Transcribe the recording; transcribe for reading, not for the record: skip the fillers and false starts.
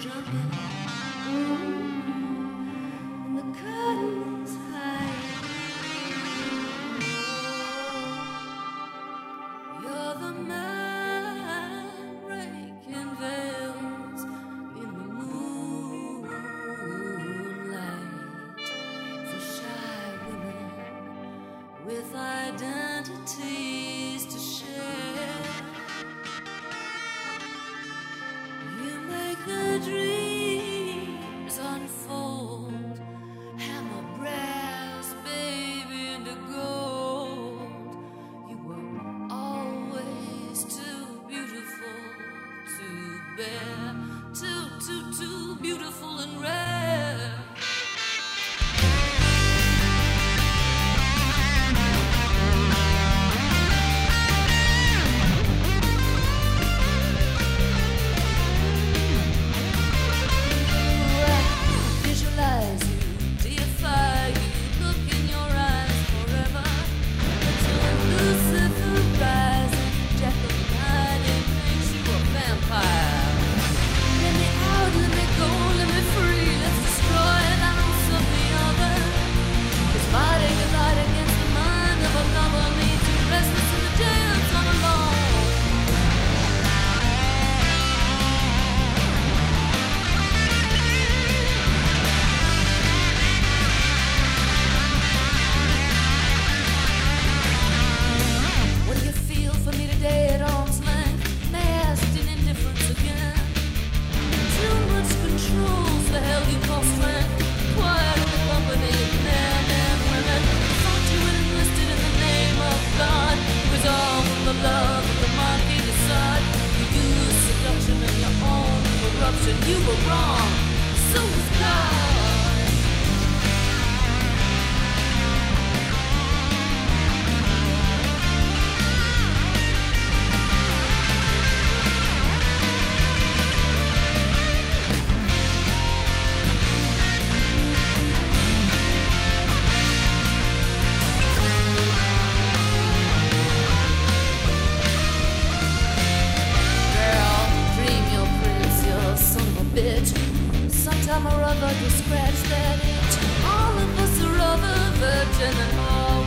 jumping. And the curtains high. You're the man breaking veils in the moonlight for shy women with identities to share. You make the dreams unfold, hammer brass, baby, into gold. You were always too beautiful to bear, too beautiful and rare. Visualize you, deify you, look in your eyes forever. Until Lucifer rises, Jekyll and Hyde, it makes you a vampire. Let me out, let me go, let me free. Let's destroy the house of the other. 'Cause fighting is light against the mind of a lover leaves you restless in the dance on alone. What do you feel for me today at arm's length? Masked in indifference again. Too much control's the hell you call strength. Quiet in the company of men and women. Thought you enlisted in the name of God. It was all from the love of the monkey decide. You used seduction in your own corruption. You were wrong. So was God. Girl, dream your prince, you son of a bitch. Sometime or other to scratch that itch. All of us are other virgin and all